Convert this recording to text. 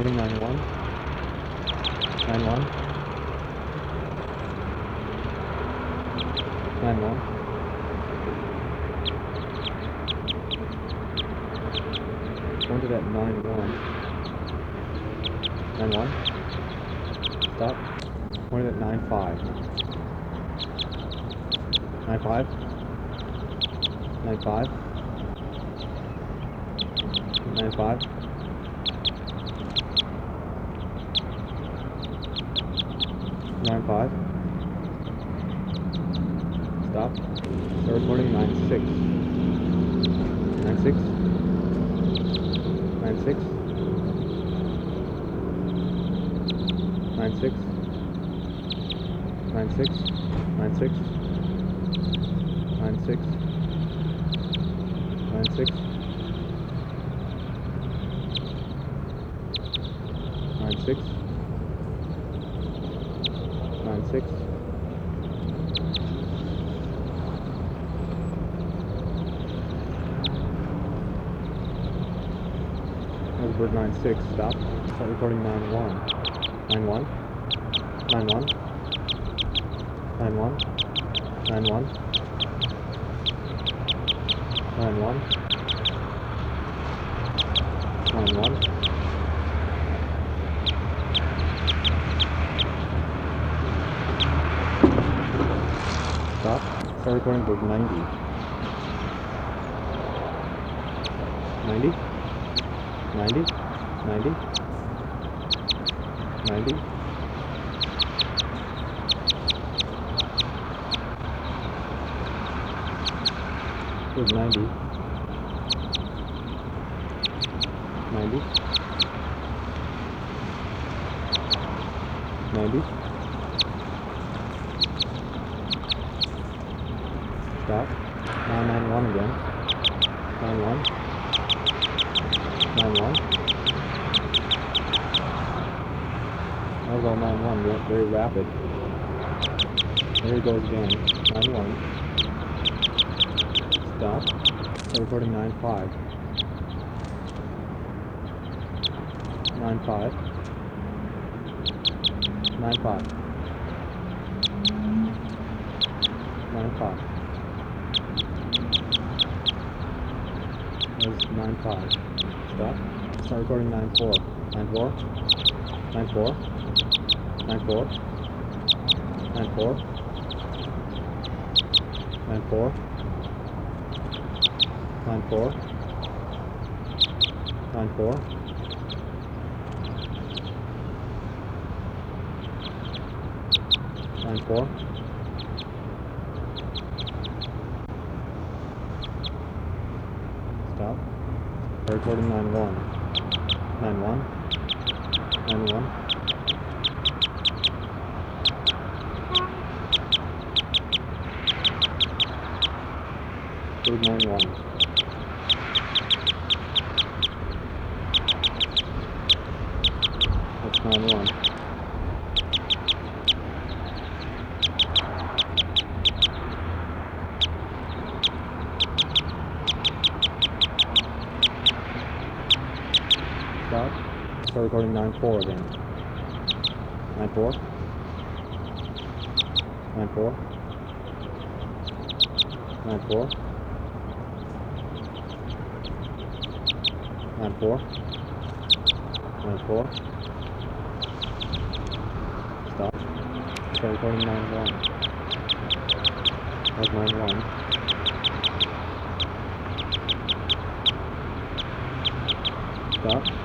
recording 9-1. 9-1. 9-1. Pointed at 9-1. 9-1. Stop. Pointed at 9-5. 9-5. 9-5. 9-5. 9-5. Stop. Start recording 9-6. 9-6. 9-6. 9-6. 9-6. 9-6. 9-6. 9-6. 9-6. 9-6. Bird 9-6, stop. Start recording 9-1. 9-1. 9-1. 9-1. 9-1. 9-1. 9-1. Stop. Start recording bird 90. 90. 90, 90, 90, 90, 90, 90, stop, 991 again, 91, 91. That was all 91, very rapid. There he goes again. 91. Stop. Start recording 9-5. 9-5. 9-5. 9-5. That was 9-5. Stop. Start recording 9-4. 9-4. 9-4. 9-4. 9-4. 9-4. 9-4. 9-4. 9-4. Stop. Start recording 9-1. 9-1. 9-1. Bird 9-1. That's 9-1. Stop. Start recording 9-4 again. 9-4. 9-4. 9-4. 9-4. 9-4. Stop. Start recording 9-1. That's 9-1. Stop.